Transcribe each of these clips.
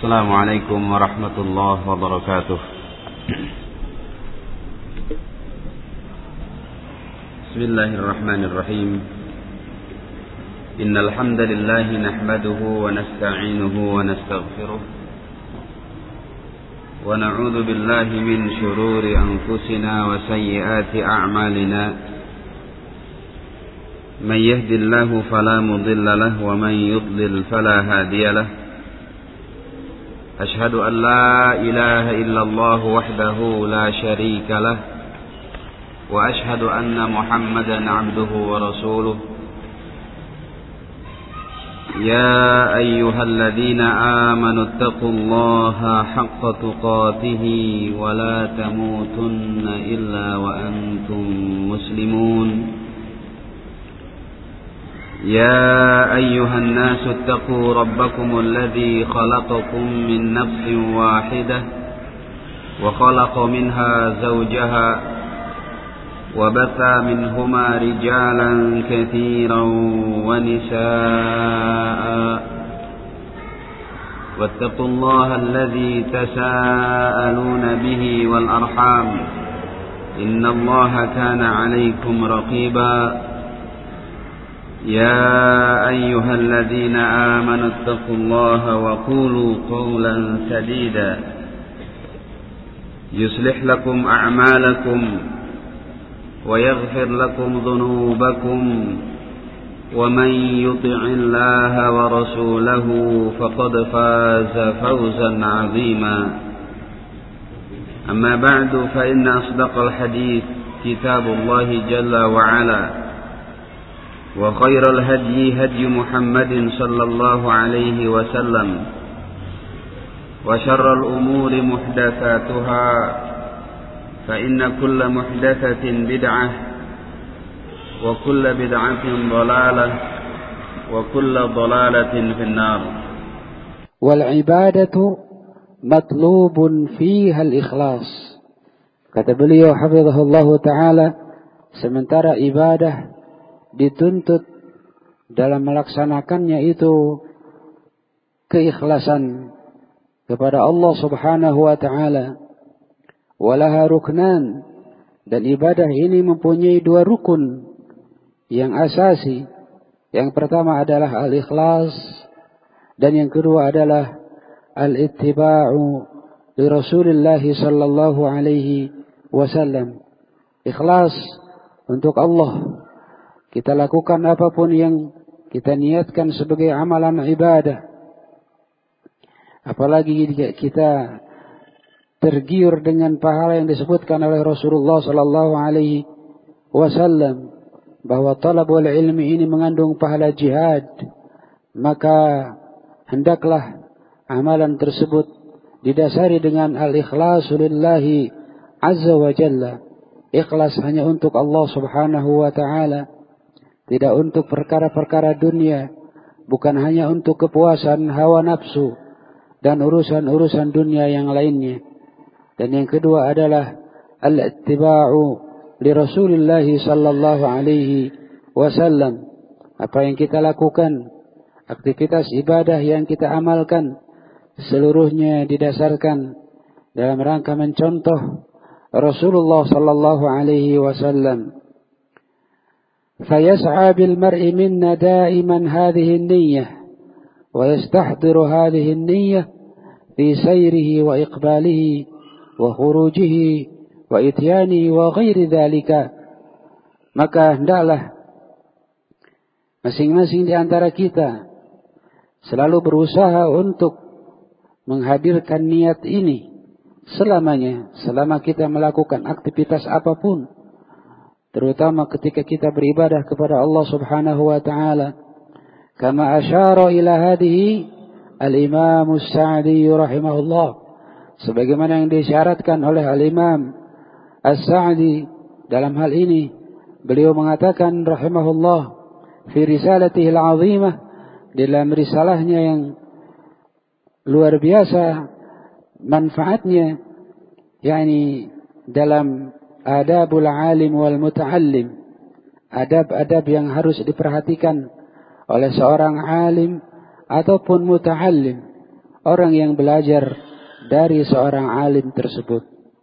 السلام عليكم ورحمة الله وبركاته. بسم الله الرحمن الرحيم. إن الحمد لله نحمده ونستعينه ونستغفره ونعوذ بالله من شرور أنفسنا وسيئات أعمالنا. من يهد الله فلا مضل له ومن يضلل فلا هادي له. أشهد أن لا إله إلا الله وحده لا شريك له وأشهد أن محمدا عبده ورسوله. يا أيها الذين آمنوا اتقوا الله حق تقاته ولا تموتن إلا وأنتم مسلمون. يا أيها الناس اتقوا ربكم الذي خلقكم من نفس واحدة وخلق منها زوجها وبث منهما رجالا كثيرا ونساء واتقوا الله الذي تساءلون به والأرحام إن الله كان عليكم رقيبا. يا أيها الذين آمنوا اتقوا الله وقولوا قولا سديدا يصلح لكم أعمالكم ويغفر لكم ذنوبكم ومن يطع الله ورسوله فقد فاز فوزا عظيما. أما بعد فإن أصدق الحديث كتاب الله جل وعلا وخير الهدي هدي محمد صلى الله عليه وسلم وشر الأمور محدثاتها فإن كل محدثة بدعة وكل بدعة ضلالة وكل ضلالة في النار. والعبادة مطلوب فيها الإخلاص. Kata beliau hafizahullahu ta'ala, sementara ibadah dituntut dalam melaksanakannya itu keikhlasan kepada Allah subhanahu wa ta'ala. Walaha ruknan, dan ibadah ini mempunyai dua rukun yang asasi. Yang pertama adalah al-ikhlas, dan yang kedua adalah al-ittiba'u li Rasulillah sallallahu alaihi wasallam. Ikhlas untuk Allah. Kita lakukan apapun yang kita niatkan sebagai amalan ibadah. Apalagi kita tergiur dengan pahala yang disebutkan oleh Rasulullah sallallahu alaihi wasallam bahwa talabul ilmi ini mengandung pahala jihad, maka hendaklah amalan tersebut didasari dengan al-ikhlasu lillahi azza wa jalla. Ikhlas hanya untuk Allah subhanahu wa ta'ala, tidak untuk perkara-perkara dunia, bukan hanya untuk kepuasan hawa nafsu dan urusan-urusan dunia yang lainnya. Dan yang kedua adalah al-ittiba'u li Rasulillah sallallahu alaihi wasallam. Apa yang kita lakukan, aktivitas ibadah yang kita amalkan, seluruhnya didasarkan dalam rangka mencontoh Rasulullah sallallahu alaihi wasallam. Fayas'a bil mar'i minna da'iman hadhihi an-niyyah wa yastahdhiru hadhihi an-niyyah fi sayrihi wa iqbalihi wa khurujihi wa ityani wa ghairi dzalika. Maka hendaklah masing-masing di antara kita selalu berusaha untuk menghadirkan niat ini selamanya, selama kita melakukan aktivitas apapun, terutama ketika kita beribadah kepada Allah subhanahu wa ta'ala. Kama asyara ila hadhihi al-Imam As-Sa'di rahimahullah, sebagaimana yang disyaratkan oleh Al-Imam As-Sa'di dalam hal ini. Beliau mengatakan rahimahullah fi risalatihi al-'azimah, dalam risalahnya yang luar biasa manfaatnya, yakni dalam adabul alim wal muta'allim, adab-adab yang harus diperhatikan oleh seorang alim ataupun muta'allim, orang yang belajar dari seorang alim tersebut.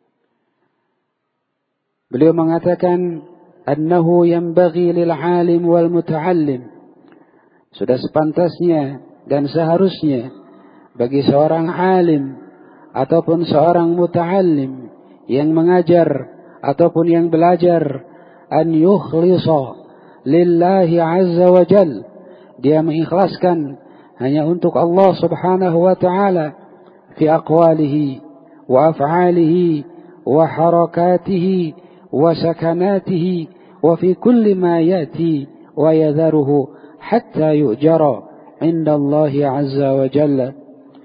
Beliau mengatakan, annahu yanbaghi lil alim wal muta'allim. Sudah sepantasnya dan seharusnya bagi seorang alim ataupun seorang muta'allim yang mengajar ataupun yang belajar, an yukhlisa lillahi azza wa jal, dia mengikhlaskan hanya untuk Allah subhanahu wa ta'ala fi aqwalihi wa af'alihi wa harakatihi wa sakanatihi wa fi kulli ma ya'ti wa yadharuhu hatta yu'jara inda Allah azza wa jalla.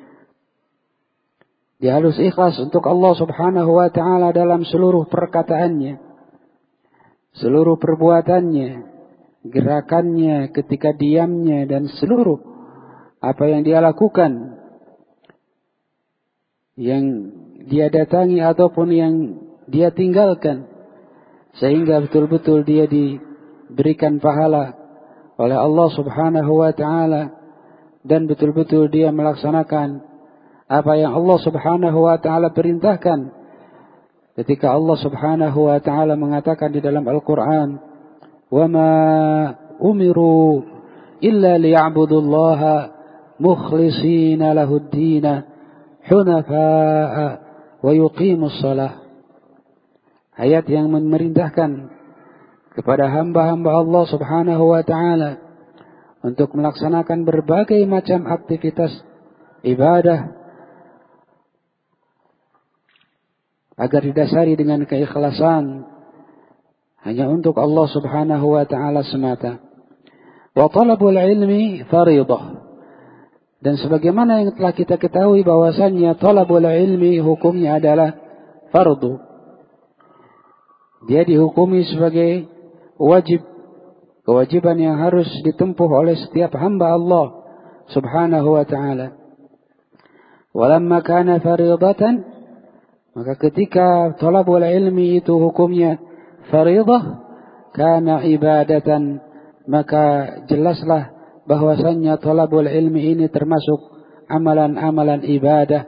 Dia harus ikhlas untuk Allah subhanahu wa ta'ala dalam seluruh perkataannya, seluruh perbuatannya, gerakannya, ketika diamnya, dan seluruh apa yang dia lakukan, yang dia datangi ataupun yang dia tinggalkan, sehingga betul-betul dia diberikan pahala oleh Allah subhanahu wa ta'ala, dan betul-betul dia melaksanakan apa yang Allah subhanahu wa ta'ala perintahkan. Ketika Allah subhanahu wa ta'ala mengatakan di dalam Al-Quran, وَمَا أُمِرُوا إِلَّا لِيَعْبُدُوا اللَّهَ مُخْلِصِينَ لَهُ الدِّينَ حُنَفَاءَ وَيُقِيمُوا الصَّلَاةَ. Ayat yang memerintahkan kepada hamba-hamba Allah subhanahu wa ta'ala untuk melaksanakan berbagai macam aktivitas ibadah agar didasari dengan keikhlasan hanya untuk Allah subhanahu wa ta'ala semata. Wa talabul ilmi faridah. Dan sebagaimana yang telah kita ketahui bahwasannya talabul ilmi hukumnya adalah fardu. Dia dihukumi sebagai wajib, kewajiban yang harus ditempuh oleh setiap hamba Allah subhanahu wa ta'ala. Walamma kana faridatan, maka ketika talabul ilmi itu hukumnya faridah, kana ibadatan, maka jelaslah bahwasannya talabul ilmi ini termasuk amalan-amalan ibadah.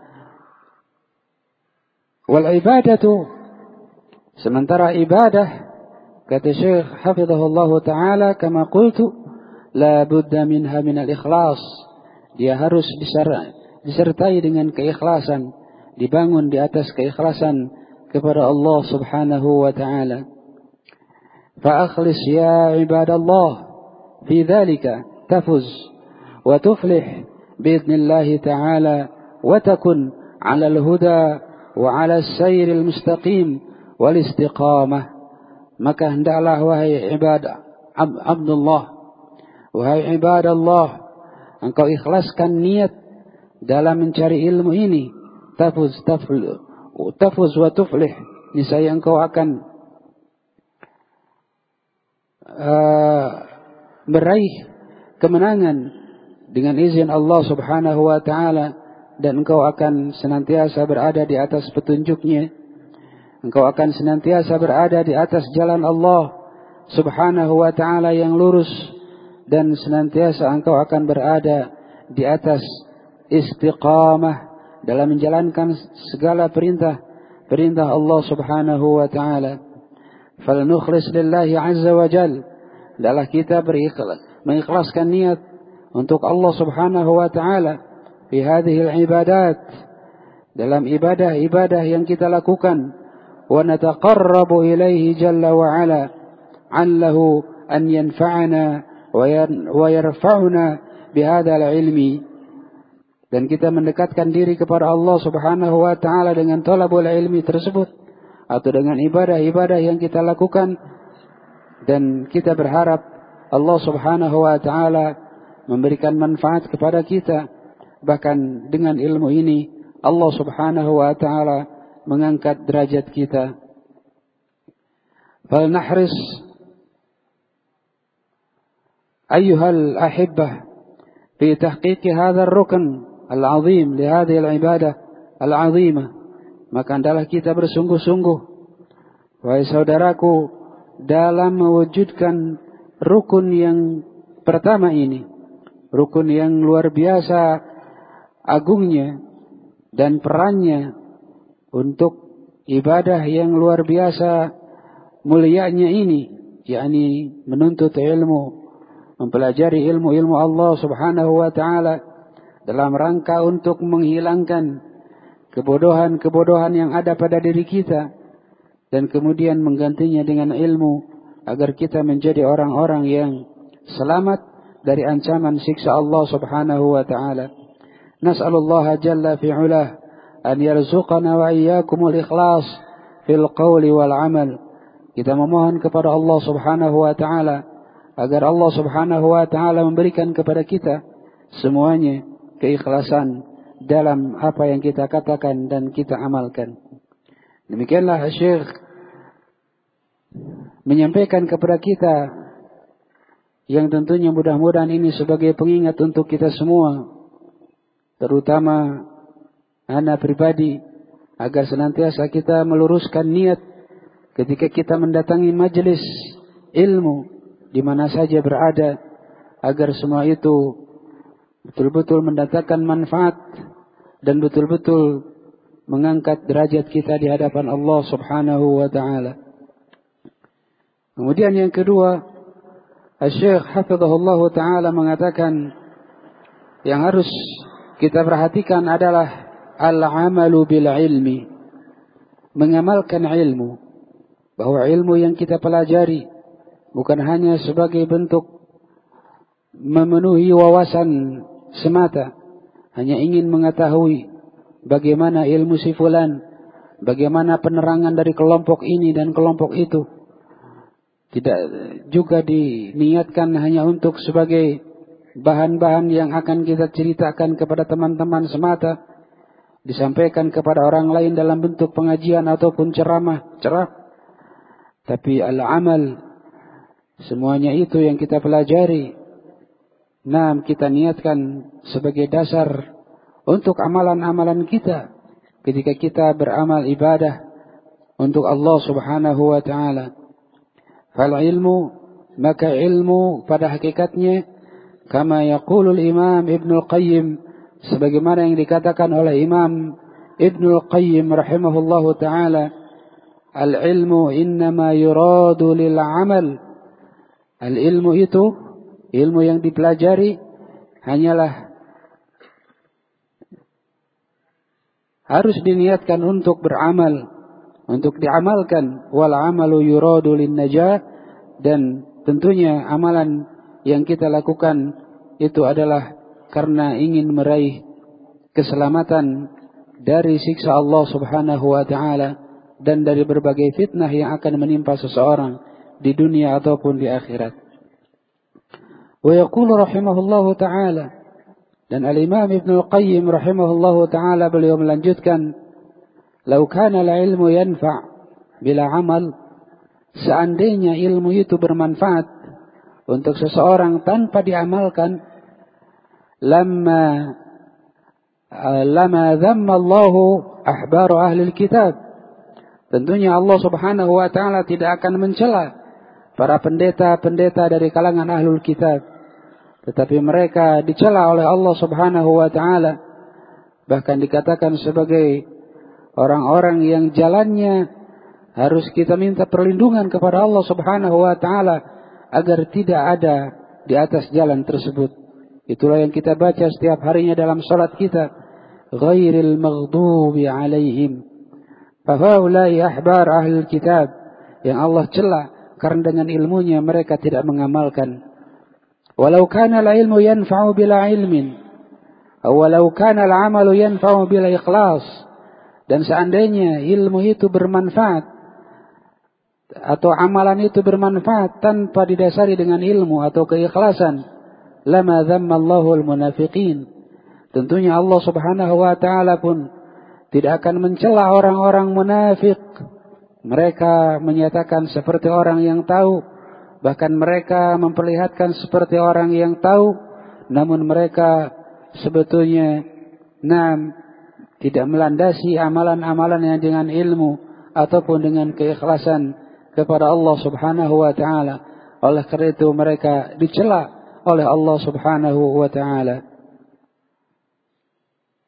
Wal ibadatu, sementara ibadah, kata Syekh hafizahullah ta'ala, kama qultu, la budda minha minal ikhlas. Dia harus disertai dengan keikhlasan, dibangun di atas keikhlasan kepada Allah subhanahu wa ta'ala. Fa'akhlis ya ibadallah fi dhalika tafuz wa tuflih bi'idnillahi ta'ala wa takun 'ala al-huda wa 'ala as-sayr al-mustaqim wal istiqamah. Maka hendaklah wahai ibadah Abdullah, wahai ibadallah, engkau ikhlaskan niat dalam mencari ilmu ini. Tafuz wa tuflih, niscaya engkau akan meraih kemenangan dengan izin Allah subhanahu wa ta'ala, dan engkau akan senantiasa berada di atas petunjuknya. Engkau akan senantiasa berada di atas jalan Allah subhanahu wa ta'ala yang lurus, dan senantiasa engkau akan berada di atas istiqamah dalam menjalankan segala perintah Allah subhanahu wa ta'ala. Falnukhlis lillahi azza wa jal, adalah kita mengikhlaskan niat untuk Allah subhanahu wa ta'ala fi hadhihi al-ibadat, dalam ibadah-ibadah yang kita lakukan. ونتقرب إليه جل وعلا عله أن ينفعنا ويرفعنا بهذا العلم, dan kita mendekatkan diri kepada Allah subhanahu wa ta'ala dengan talabul ilmi tersebut, atau dengan ibadah-ibadah yang kita lakukan, dan kita berharap Allah subhanahu wa ta'ala memberikan manfaat kepada kita. Bahkan dengan ilmu ini Allah subhanahu wa ta'ala mengangkat derajat kita. Falnahris ayyuhal ahibbah fi tahqiq hadha ar-rukn al-'azim li hadhihi al-ibadah al-'azimah. Maka hendaklah kita bersungguh-sungguh, wahai saudaraku, dalam mewujudkan rukun yang pertama ini, rukun yang luar biasa agungnya dan perannya untuk ibadah yang luar biasa mulianya ini, yakni menuntut ilmu, mempelajari ilmu-ilmu Allah Subhanahu wa taala dalam rangka untuk menghilangkan kebodohan-kebodohan yang ada pada diri kita dan kemudian menggantinya dengan ilmu agar kita menjadi orang-orang yang selamat dari ancaman siksa Allah Subhanahu wa taala. Nas'alullah jalla fi 'ulah an yarzuqana wa iyyakumul ikhlas fil qawli wal 'amal. Kita memohon kepada Allah Subhanahu wa taala agar Allah Subhanahu wa taala memberikan kepada kita semuanya keikhlasan dalam apa yang kita katakan dan kita amalkan. Demikianlah Syekh menyampaikan kepada kita yang tentunya mudah-mudahan ini sebagai pengingat untuk kita semua, terutama anak pribadi, agar senantiasa kita meluruskan niat ketika kita mendatangi majelis ilmu di mana saja berada, agar semua itu betul-betul mendatangkan manfaat dan betul-betul mengangkat derajat kita di hadapan Allah Subhanahu wa taala. Kemudian yang kedua, Syekh hafizahullah taala mengatakan yang harus kita perhatikan adalah al-amalu bil ilmi, mengamalkan ilmu, bahwa ilmu yang kita pelajari bukan hanya sebagai bentuk memenuhi wawasan semata, hanya ingin mengetahui bagaimana ilmu si fulan, bagaimana penerangan dari kelompok ini dan kelompok itu. Tidak juga diniatkan hanya untuk sebagai bahan-bahan yang akan kita ceritakan kepada teman-teman semata, disampaikan kepada orang lain dalam bentuk pengajian ataupun cerah. Tapi al-amal, semuanya itu yang kita pelajari, kita niatkan sebagai dasar untuk amalan-amalan kita ketika kita beramal ibadah untuk Allah Subhanahu wa taala. Fal ilmu, maka ilmu pada hakikatnya kama yaqulul Imam Ibnul Qayyim, sebagaimana yang dikatakan oleh Imam Ibnul Qayyim rahimahullahu taala, al ilmu innama yuradu lil amal. Al ilmu itu, ilmu yang dipelajari hanyalah harus diniatkan untuk beramal, untuk diamalkan. Wal amalu yuradu lin najah, dan tentunya amalan yang kita lakukan itu adalah karena ingin meraih keselamatan dari siksa Allah Subhanahu wa taala dan dari berbagai fitnah yang akan menimpa seseorang di dunia ataupun di akhirat. Wa yaqulu rahimahullahu taala, dan al-Imam Ibnul Qayyim rahimahullahu taala beliau melanjutkan, "Lau kana al-ilmu yanfa' bila amal," seandainya ilmu itu bermanfaat untuk seseorang tanpa diamalkan, lama dhamma Allahu ahbaru ahli kitab, tentunya Allah Subhanahu wa taala tidak akan mencela para pendeta-pendeta dari kalangan ahlul kitab, tetapi mereka dicela oleh Allah Subhanahu wa taala, bahkan dikatakan sebagai orang-orang yang jalannya harus kita minta perlindungan kepada Allah Subhanahu wa taala agar tidak ada di atas jalan tersebut. Itulah yang kita baca setiap harinya dalam salat kita, ghairil maghdubi alaihim. Fahaulai ahbar ahlul kitab, yang Allah cela karena dengan ilmunya mereka tidak mengamalkan. Walau kana al-ilmu yanfa'u bila ilmin, walau kana al-amalu yanfa'u bila ikhlas, dan seandainya ilmu itu bermanfaat atau amalan itu bermanfaat tanpa didasari dengan ilmu atau keikhlasan, lama dhamma Allahul munafiqin, tentunya Allah Subhanahu wa taala pun tidak akan mencela orang-orang munafik. Mereka menyatakan seperti orang yang tahu, bahkan mereka memperlihatkan seperti orang yang tahu, namun mereka sebetulnya tidak melandasi amalan-amalan yang dengan ilmu ataupun dengan keikhlasan kepada Allah Subhanahu wa taala. Oleh karena itu mereka dicela oleh Allah Subhanahu wa taala.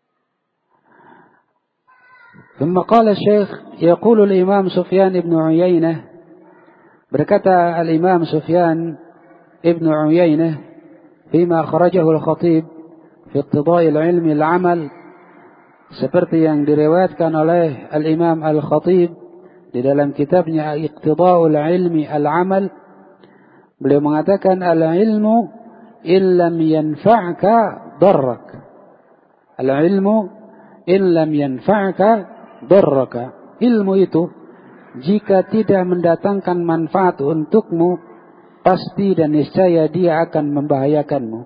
ثم قال الشيخ يقول الإمام سفيان بن عيينة berkata الإمام سفيان ابن عيينة فيما أخرجه الخطيب في اقتضاء العلم العمل seperti yang diriwayatkan oleh Al-Imam Al-Khatib di dalam kitabnya Iqtida'ul Ilmi Al-Amal. Beliau mengatakan al-ilmu illam yanfa'ka darrak. Al-ilmu illam yanfa'ka darraka. Ilmu itu jika tidak mendatangkan manfaat untukmu, pasti dan niscaya dia akan membahayakanmu.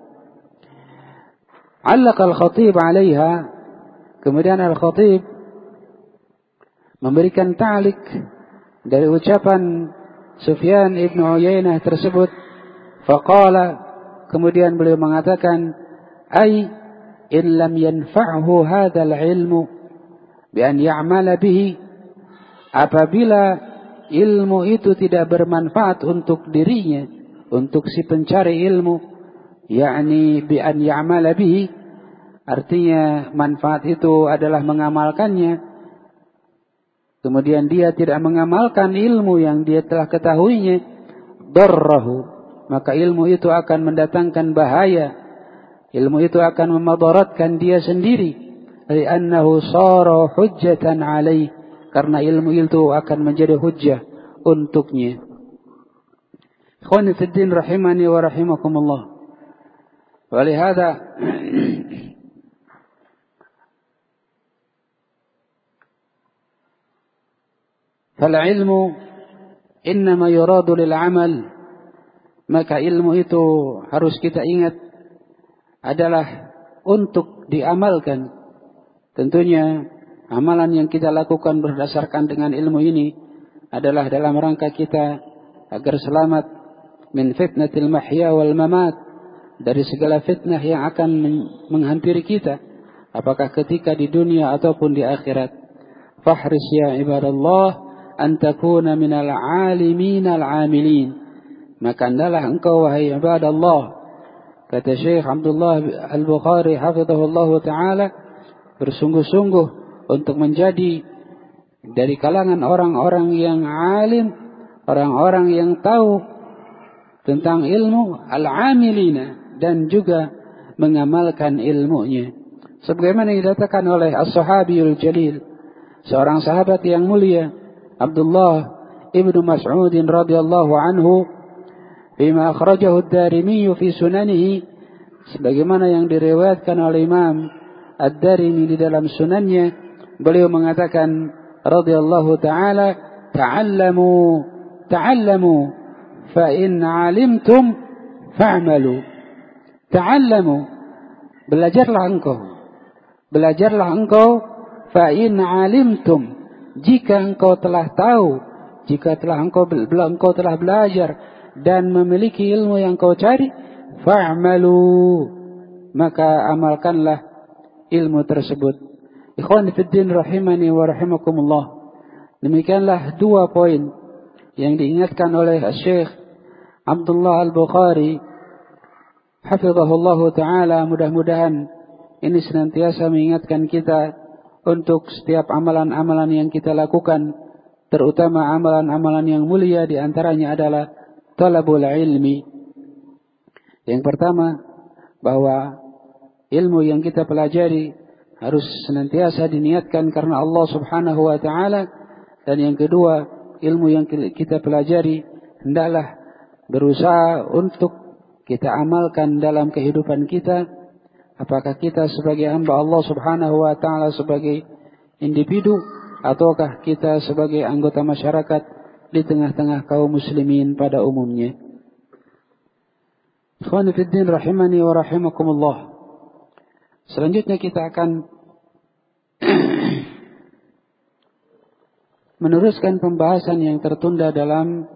Allaq al-Khatib 'alaiha, kemudian al-Khatib memberikan ta'liq dari ucapan Sufyan ibn Uyainah tersebut. Faqala, kemudian beliau mengatakan, ay in lam yanfa'hu hadzal ilmu bi an ya'mala bihi, apabila ilmu itu tidak bermanfaat untuk dirinya, untuk si pencari ilmu, yakni bi an ya'mala bihi, artinya manfaat itu adalah mengamalkannya, kemudian dia tidak mengamalkan ilmu yang dia telah ketahuinya, darrahu, maka ilmu itu akan mendatangkan bahaya, ilmu itu akan memadaratkan dia sendiri, li'annahu sara hujjatan alaih, karena ilmu itu akan menjadi hujjah untuknya. Ikhwani fid din rahimani wa rahimakumullah. Walihada فالعلم إنما يراد للعمل, maka ilmu itu harus kita ingat adalah untuk diamalkan. Tentunya amalan yang kita lakukan berdasarkan dengan ilmu ini adalah dalam rangka kita agar selamat min fitnatil mahya wal mamat, dari segala fitnah yang akan menghampiri kita, apakah ketika di dunia ataupun di akhirat. Fahris ya ibadallah an takuna minal alimin al-amilin, maka hendaklah engkau wahai ibadallah, kata Syekh Abdullah Al-Bukhari hafizahullah ta'ala, bersungguh-sungguh untuk menjadi dari kalangan orang-orang yang alim, orang-orang yang tahu tentang ilmu, al-amilina, dan juga mengamalkan ilmunya. Sebagaimana dikatakan oleh As-Sahabiyul Jalil, seorang sahabat yang mulia, Abdullah ibnu Mas'ud radhiyallahu anhu, bima akhrajahu ad-Darimi fi sunanihi, sebagaimana yang diriwayatkan oleh Imam Ad-Darimi di dalam sunannya, beliau mengatakan radhiyallahu ta'ala, ta'allamu fa in 'alimtum fa'malu. Ta'allamu, belajarlah engkau, fa in 'alimtum, jika engkau telah tahu, jika engkau telah belajar dan memiliki ilmu yang kau cari, fa'malu, maka amalkanlah ilmu tersebut. Ikhwani fid din rahimani wa rahimakumullah. Demikianlah dua poin yang diingatkan oleh Syekh Abdullah Al-Bukhari hafizahullah ta'ala. Mudah-mudahan ini senantiasa mengingatkan kita untuk setiap amalan-amalan yang kita lakukan, terutama amalan-amalan yang mulia, di antaranya adalah talabul ilmi. Yang pertama, bahwa ilmu yang kita pelajari harus senantiasa diniatkan karena Allah Subhanahu wa ta'ala. Dan yang kedua, ilmu yang kita pelajari hendaklah berusaha untuk kita amalkan dalam kehidupan kita. Apakah kita sebagai hamba Allah Subhanahu wa ta'ala sebagai individu, ataukah kita sebagai anggota masyarakat di tengah-tengah kaum muslimin pada umumnya. Ikhwani fid din rahimani wa rahimakumullah. Selanjutnya kita akan meneruskan pembahasan yang tertunda dalam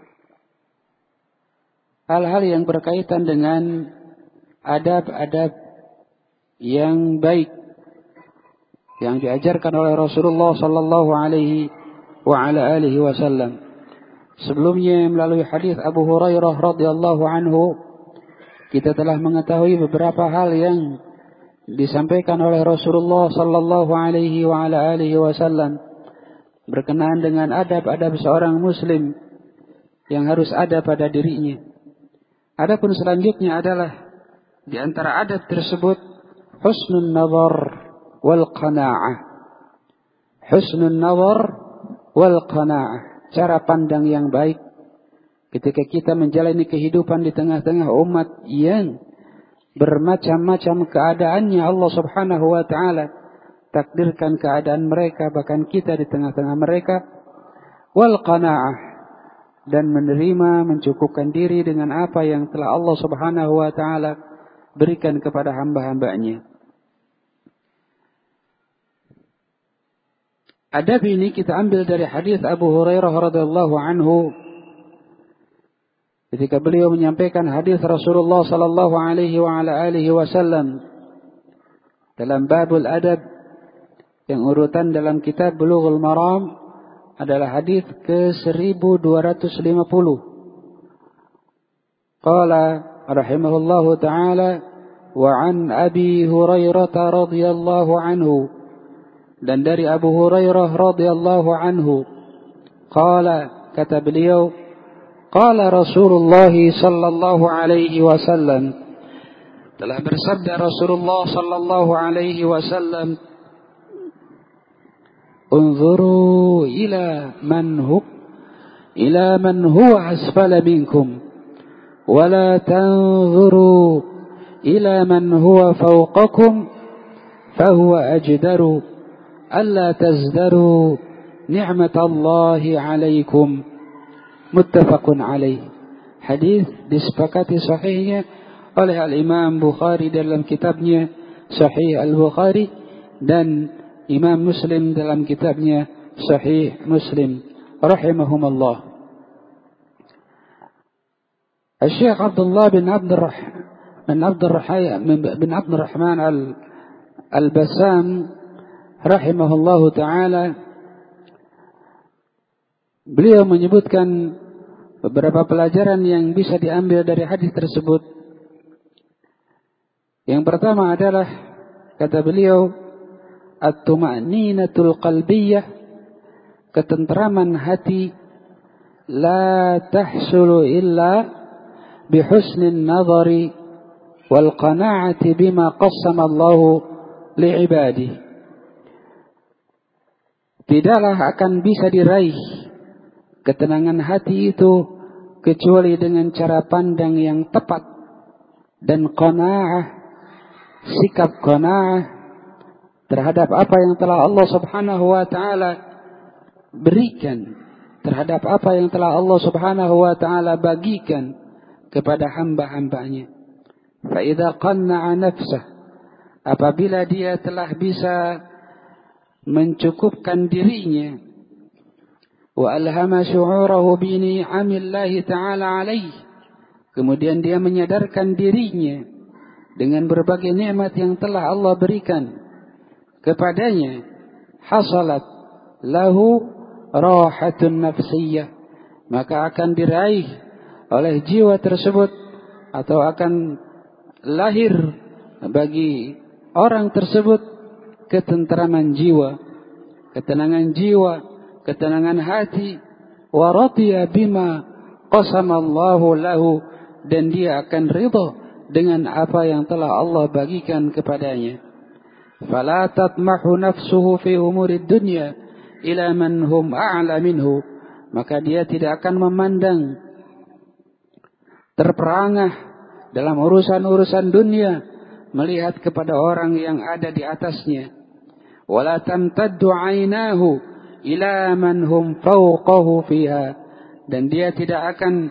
hal-hal yang berkaitan dengan adab-adab yang baik yang diajarkan oleh Rasulullah sallallahu alaihi wa ala alihi wasallam. Sebelumnya melalui hadis Abu Hurairah radhiyallahu anhu, kita telah mengetahui beberapa hal yang disampaikan oleh Rasulullah sallallahu alaihi wa ala alihi wasallam berkenaan dengan adab-adab seorang muslim yang harus ada pada dirinya. Adapun selanjutnya adalah di antara adab tersebut husnul nazar wal qanaa'ah. Husnul nazar wal qanaa'ah, cara pandang yang baik ketika kita menjalani kehidupan di tengah-tengah umat yang bermacam-macam keadaannya. Allah Subhanahu wa taala takdirkan keadaan mereka, bahkan kita di tengah-tengah mereka. Wal qanaa'ah, dan menerima, mencukupkan diri dengan apa yang telah Allah Subhanahu wa taala berikan kepada hamba-hambanya. Adab ini kita ambil dari hadis Abu Hurairah radhiyallahu anhu ketika beliau menyampaikan hadis Rasulullah sallallahu alaihi wa ala alihi wasallam dalam babul adab yang urutan dalam kitab Bulughul Maram adalah hadis ke-1250. Qala rahimahullahu ta'ala wa an Abi Hurairah radhiyallahu anhu, dan dari Abu Hurairah radhiyallahu anhu qala, kata beliau, qala Rasulullah sallallahu alaihi wasallam, telah bersabda Rasulullah sallallahu alaihi wasallam, unzuru ila man huwa asfala minkum wa la tanzuru ila man huwa fawqakum fahuwa ajdaru alla tazdaru ni'matallahi alaikum. Muttafaqun alaih. Hadis disepakati sahihnya oleh al-Imam Bukhari dalam kitabnya Sahih Al-Bukhari dan Imam Muslim dalam kitabnya Sahih Muslim rahimahumullah. Syekh Abdullah bin Abdurrahman Al-Bassam rahimahullahu taala, beliau menyebutkan beberapa pelajaran yang bisa diambil dari hadis tersebut. Yang pertama adalah, kata beliau, at-tuma'ninatul qalbiyah, ketentraman hati, la tahsulu illa bihusnin nazari wal qana'ati bima qassama Allahu li'ibadihi. Tidaklah akan bisa diraih ketenangan hati itu kecuali dengan cara pandang yang tepat dan qana'ah, sikap qana'ah terhadap apa yang telah Allah Subhanahu wa taala berikan, terhadap apa yang telah Allah Subhanahu wa taala bagikan kepada hamba-hambanya. Fa idza qanna'a nafsah, apabila dia telah bisa mencukupkan dirinya, wa alhama syu'urahu bi ni'amillahi ta'ala alaih, kemudian dia menyadarkan dirinya dengan berbagai nikmat yang telah Allah berikan kepadanya, hasalat lahu rahatun nafsiyah, maka akan diraih oleh jiwa tersebut atau akan lahir bagi orang tersebut ketentraman jiwa, ketenangan jiwa, ketenangan hati, wa radiya bima qasamallahu lahu, dan dia akan ridha dengan apa yang telah Allah bagikan kepadanya. Fala tatmahu nafsuhu fi umurid dunya ila man hum a'la minhu, maka dia tidak akan memandang terperangah dalam urusan-urusan dunia melihat kepada orang yang ada di atasnya. Wala tamtaddu 'ainahu ila man hum fawqahu fiha, dan dia tidak akan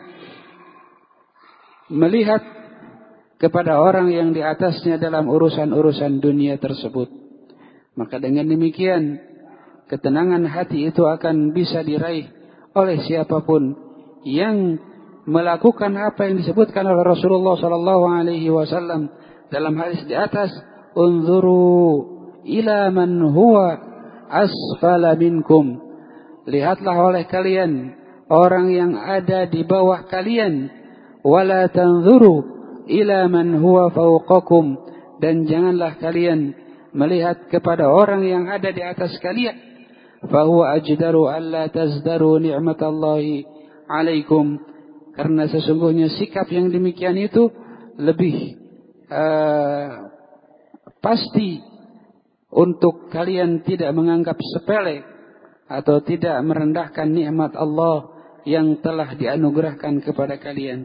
melihat kepada orang yang di atasnya dalam urusan-urusan dunia tersebut. Maka dengan demikian ketenangan hati itu akan bisa diraih oleh siapapun yang melakukan apa yang disebutkan oleh Rasulullah sallallahu alaihi wasallam dalam hadis di atas, unzuru ila man huwa asfala minkum, lihatlah oleh kalian orang yang ada di bawah kalian, wala tanzuru ila man huwa fawqakum, dan janganlah kalian melihat kepada orang yang ada di atas kalian. Fahuwa ajdaru alla tazdaru ni'matallahi alaikum. Karena sesungguhnya sikap yang demikian itu lebih pasti untuk kalian tidak menganggap sepele atau tidak merendahkan nikmat Allah yang telah dianugerahkan kepada kalian.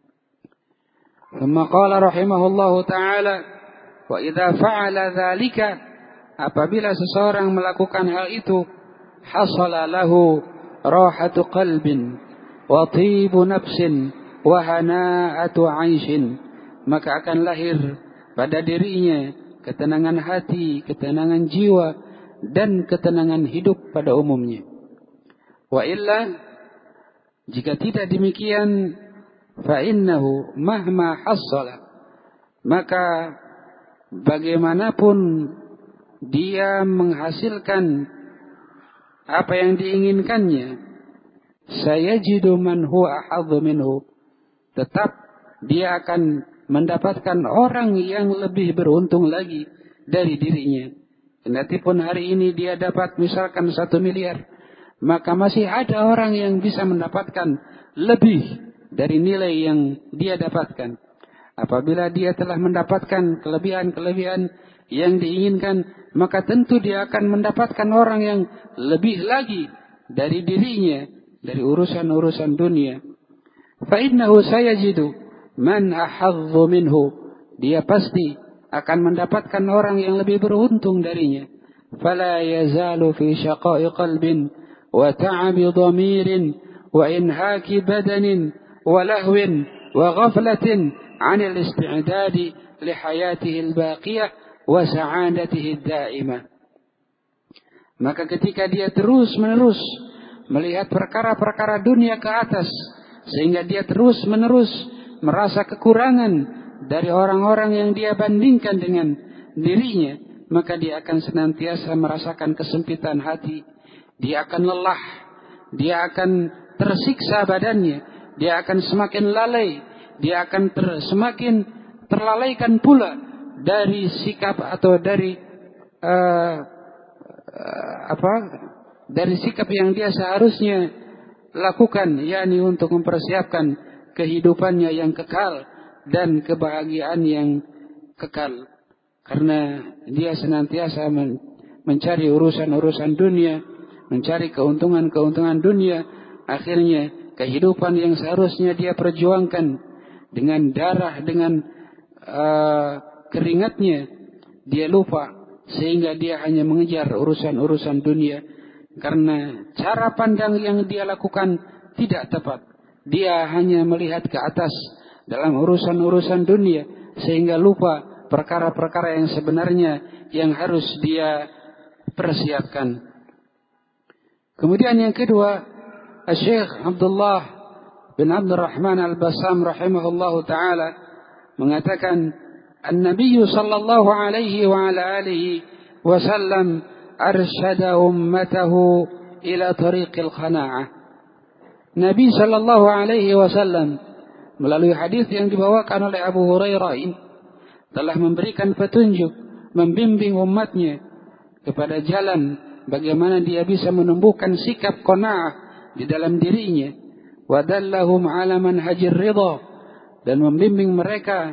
Thumma qala rahimahullahu ta'ala, wa idza fa'ala dzalika, apabila seseorang melakukan hal itu, hasala lahu rahatu qalbin wa tibu nafsin wa hana'atu 'aishin, maka akan lahir pada dirinya ketenangan hati, ketenangan jiwa, dan ketenangan hidup pada umumnya. Wa illa, jika tidak demikian, fa innahu mahma hassala, maka bagaimanapun dia menghasilkan apa yang diinginkannya, sayajidu man huwa ahadzu minhu, tetap dia akan mendapatkan orang yang lebih beruntung lagi dari dirinya. Kendatipun hari ini dia dapat misalkan 1 miliar, maka masih ada orang yang bisa mendapatkan lebih dari nilai yang dia dapatkan. Apabila dia telah mendapatkan kelebihan-kelebihan yang diinginkan, maka tentu dia akan mendapatkan orang yang lebih lagi dari dirinya, dari urusan-urusan dunia. Fa innahu sayajidu man ahadzu minhu, dia pasti akan mendapatkan orang yang lebih beruntung darinya. Fala yazalu fi syaqa'i qalbin wa ta'abi dhamirin wa inhaki badanin wa lahwin wa ghaflatin 'anil isti'dadi li hayatihi al-baqiyah wa sa'adatihi ad-da'imah. Maka ketika dia terus-menerus melihat perkara-perkara dunia ke atas, sehingga dia terus-menerus merasa kekurangan dari orang-orang yang dia bandingkan dengan dirinya, maka dia akan senantiasa merasakan kesempitan hati. Dia akan lelah, dia akan tersiksa badannya, dia akan semakin lalai, dia akan semakin terlalaikan pula dari sikap atau dari dari sikap yang dia seharusnya lakukan, yakni untuk mempersiapkan kehidupannya yang kekal dan kebahagiaan yang kekal. Karena dia senantiasa mencari urusan-urusan dunia, mencari keuntungan-keuntungan dunia, akhirnya kehidupan yang seharusnya dia perjuangkan dengan darah, dengan keringatnya, dia lupa, sehingga dia hanya mengejar urusan-urusan dunia. Karena cara pandang yang dia lakukan tidak tepat. Dia hanya melihat ke atas dalam urusan-urusan dunia, sehingga lupa perkara-perkara yang sebenarnya yang harus dia persiapkan. Kemudian yang kedua, Syekh Abdullah bin Abdul Rahman Al-Bassam rahimahullahu ta'ala mengatakan, An-Nabiy sallallahu alaihi wa ala alihi wasallam arsyada ummatahu ila tariqil qana'ah. Nabi sallallahu alaihi wasallam melalui hadis yang dibawakan oleh Abu Hurairah ini telah memberikan petunjuk, membimbing umatnya kepada jalan bagaimana dia bisa menumbuhkan sikap qanaah di dalam dirinya, wa dallahum ala manhajir ridha, dan membimbing mereka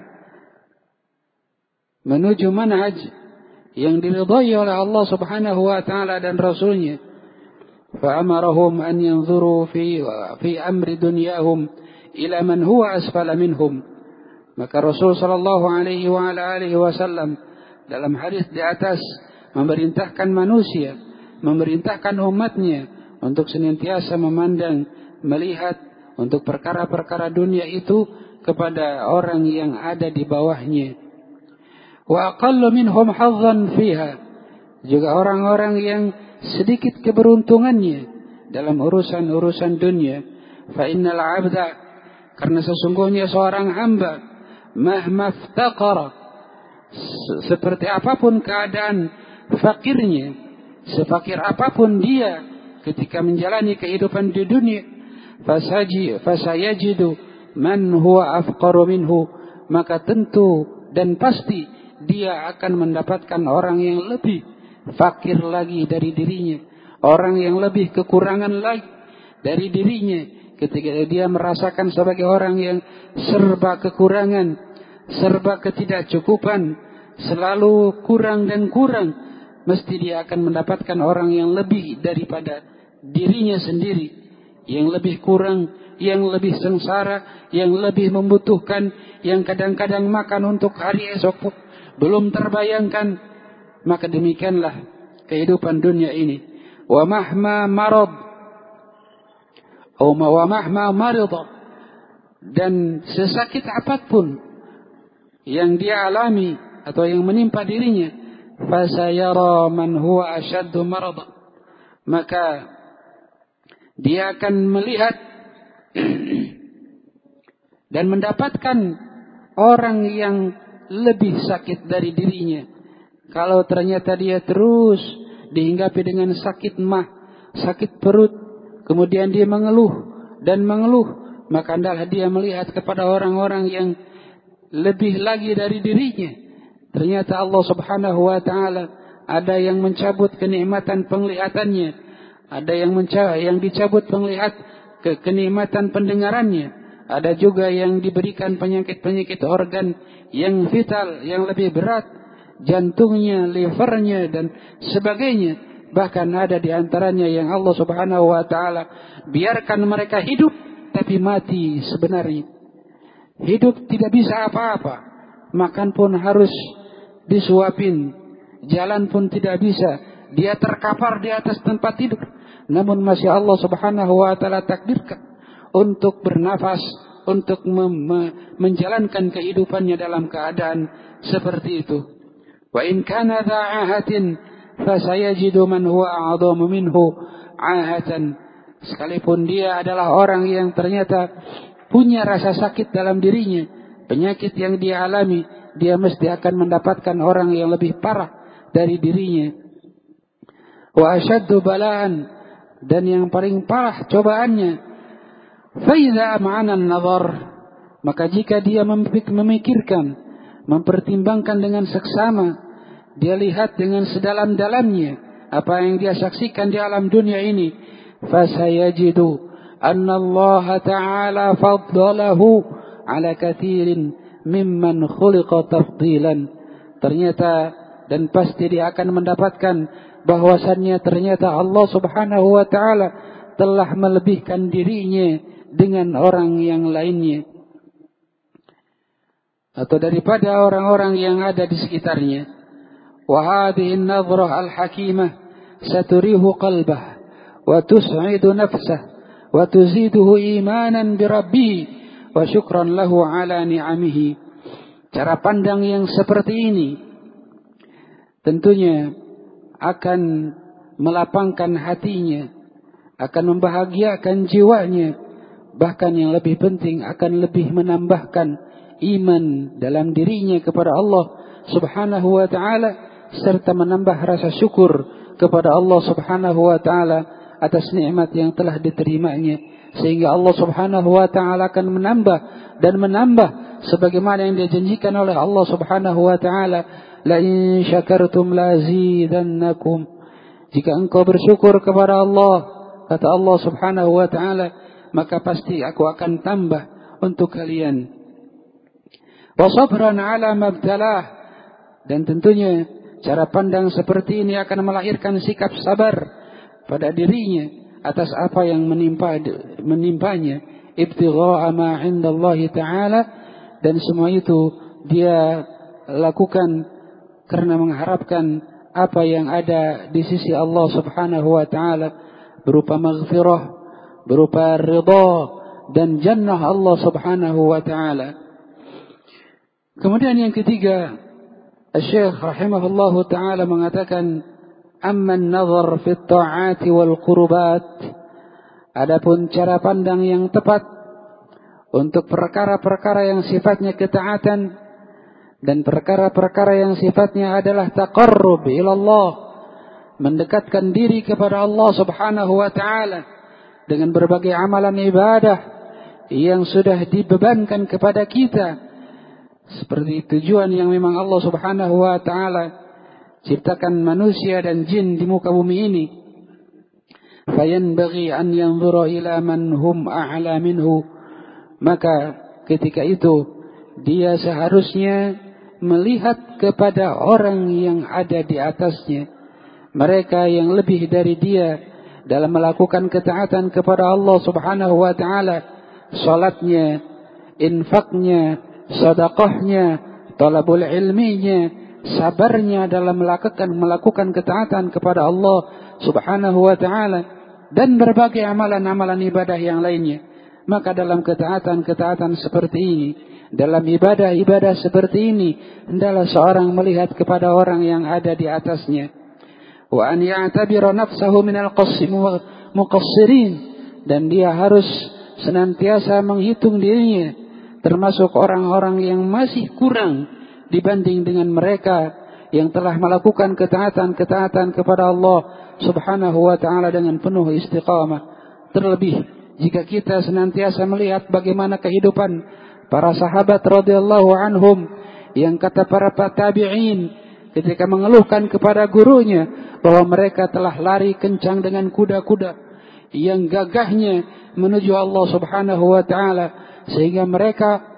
menuju manhaj yang diridhai oleh Allah Subhanahu wa taala dan Rasulnya. فأمرهم أن ينظروا في أمر دنياهم إلى من هو أسفل منهم. Maka Rasul sallallahu alaihi wa ala alihi wasallam dalam hadis di atas memerintahkan manusia, memerintahkan umatnya untuk senantiasa memandang, melihat untuk perkara-perkara dunia itu kepada orang yang ada di bawahnya. Wa aqallu minhum hazzan fiha, juga orang-orang yang sedikit keberuntungannya dalam urusan-urusan dunia. Fa innal 'abda, karena sesungguhnya seorang hamba, mahma iftaqara, seperti apapun keadaan fakirnya, sefakir apapun dia ketika menjalani kehidupan di dunia, fasayajidu man huwa afqaru minhu, maka tentu dan pasti dia akan mendapatkan orang yang lebih fakir lagi dari dirinya, orang yang lebih kekurangan lagi dari dirinya. Ketika dia merasakan sebagai orang yang serba kekurangan, serba ketidakcukupan, selalu kurang dan kurang, mesti dia akan mendapatkan orang yang lebih daripada dirinya sendiri, yang lebih kurang, yang lebih sengsara, yang lebih membutuhkan, yang kadang-kadang makan untuk hari esok belum terbayangkan. Maka demikianlah kehidupan dunia ini. Wa mahma marad wa mahma marida, dan sesakit apapun yang dia alami atau yang menimpa dirinya, fasayara man huwa ashaddu marada, maka dia akan melihat dan mendapatkan orang yang lebih sakit dari dirinya. Kalau ternyata dia terus dihinggapi dengan sakit mah, sakit perut, kemudian dia mengeluh dan mengeluh, maka hendaklah dia melihat kepada orang-orang yang lebih lagi dari dirinya. Ternyata Allah Subhanahu wa taala ada yang mencabut kenikmatan penglihatannya, ada yang dicabut kenikmatan pendengarannya, ada juga yang diberikan penyakit-penyakit organ yang vital, yang lebih berat, jantungnya, livernya dan sebagainya. Bahkan ada di antaranya yang Allah Subhanahu wa taala biarkan mereka hidup tapi mati sebenarnya. Hidup tidak bisa apa-apa, makan pun harus disuapin, jalan pun tidak bisa, dia terkapar di atas tempat tidur. Namun masih Allah Subhanahu wa taala takdirkan untuk bernafas, untuk menjalankan kehidupannya dalam keadaan seperti itu. Wa in kana dha'ahatin fasayajidu man huwa a'dhamu minhu 'ahatan. Sekalipun dia adalah orang yang ternyata punya rasa sakit dalam dirinya, penyakit yang dia alami, dia mesti akan mendapatkan orang yang lebih parah dari dirinya. Wa ashaddu bala'an, dan yang paling parah cobaannya. Fa idza ma'ana an-nazar, maka jika dia memikirkan, mempertimbangkan dengan seksama, dia lihat dengan sedalam-dalamnya apa yang dia saksikan di alam dunia ini, fasayajidu anna Allah Ta'ala faddalahu ala kathirin mimman khuliqa tafdilan. Ternyata dan pasti dia akan mendapatkan bahwasannya ternyata Allah Subhanahu wa taala telah melebihkan dirinya dengan orang yang lainnya, atau daripada orang-orang yang ada di sekitarnya. وهذه النظرة الحكيمة ستريه قلبه وتسعد نفسه وتزيده إيمانا بربه وشكرا له على نعمه. Cara pandang yang seperti ini tentunya akan melapangkan hatinya, akan membahagiakan jiwanya, bahkan yang lebih penting akan lebih menambahkan iman dalam dirinya kepada Allah Subhanahu wa taala, serta menambah rasa syukur kepada Allah Subhanahu wa taala atas nikmat yang telah diterimanya, sehingga Allah Subhanahu wa taala akan menambah dan menambah sebagaimana yang dijanjikan oleh Allah Subhanahu wa taala, la in syakartum la zidannakum. Jika engkau bersyukur kepada Allah, kata Allah Subhanahu wa taala, maka pasti aku akan tambah untuk kalian. Wa sabran ala mabtalah, dan tentunya cara pandang seperti ini akan melahirkan sikap sabar pada dirinya atas apa yang menimpanya, ibtigha'a ma 'indallahi ta'ala, dan semua itu dia lakukan karena mengharapkan apa yang ada di sisi Allah Subhanahu wa taala berupa maghfirah, berupa ridha dan jannah Allah Subhanahu wa taala. Kemudian yang ketiga, Syekh rahimahullahu taala mengatakan, amma an-nazar fi at-ta'ati wal qurbat, adapun cara pandang yang tepat untuk perkara-perkara yang sifatnya ketaatan dan perkara-perkara yang sifatnya adalah taqarrub ila Allah, mendekatkan diri kepada Allah Subhanahu wa taala dengan berbagai amalan ibadah yang sudah dibebankan kepada kita seperti tujuan yang memang Allah Subhanahu wa taala ciptakan manusia dan jin di muka bumi ini. Fayanbaghi an yanzura ila man hum a'la minhu, maka ketika itu dia seharusnya melihat kepada orang yang ada di atasnya, mereka yang lebih dari dia dalam melakukan ketaatan kepada Allah Subhanahu wa taala, salatnya, infaknya, sedekahnya, talabul ilminya, sabarnya dalam melakukan ketaatan kepada Allah Subhanahu wa taala, dan berbagai amalan-amalan ibadah yang lainnya. Maka dalam ketaatan-ketaatan seperti ini, dalam ibadah-ibadah seperti ini, hendaklah seorang melihat kepada orang yang ada di atasnya. Wa an ya'tabira nafsahu minal muqassirin, dan dia harus senantiasa menghitung dirinya termasuk orang-orang yang masih kurang dibanding dengan mereka yang telah melakukan ketaatan-ketaatan kepada Allah Subhanahu wa taala dengan penuh istiqamah. Terlebih jika kita senantiasa melihat bagaimana kehidupan para sahabat radhiyallahu anhum, yang kata para tabi'in ketika mengeluhkan kepada gurunya bahwa mereka telah lari kencang dengan kuda-kuda yang gagahnya menuju Allah Subhanahu wa taala, sehingga mereka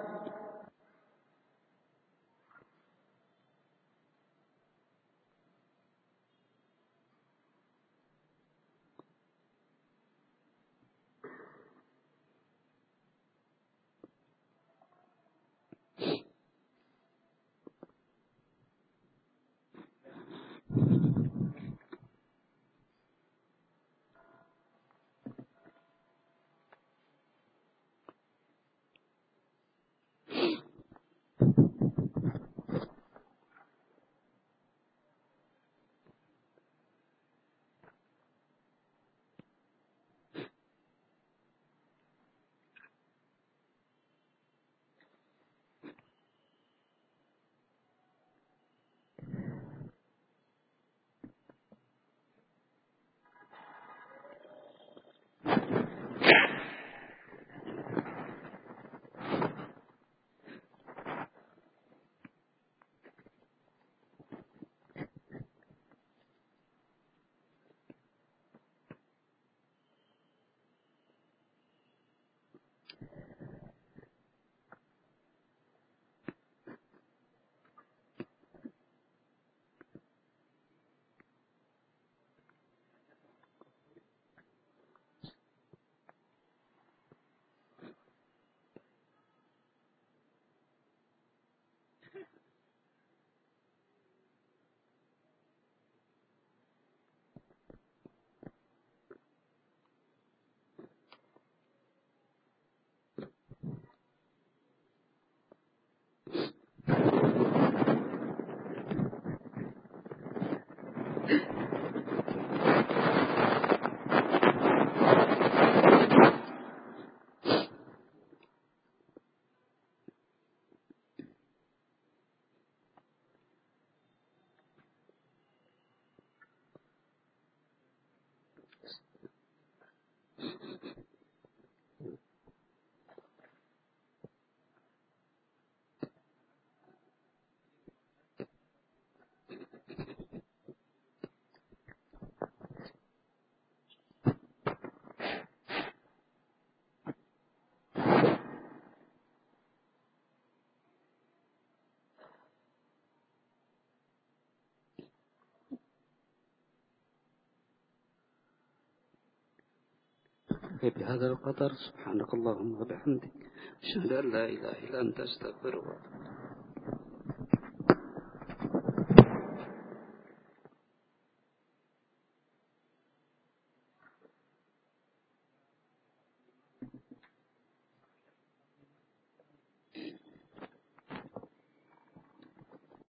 بهذا القدر سبحانك اللهم وبحمدك أشهد أن لا إله إلا أنت أستغفرك.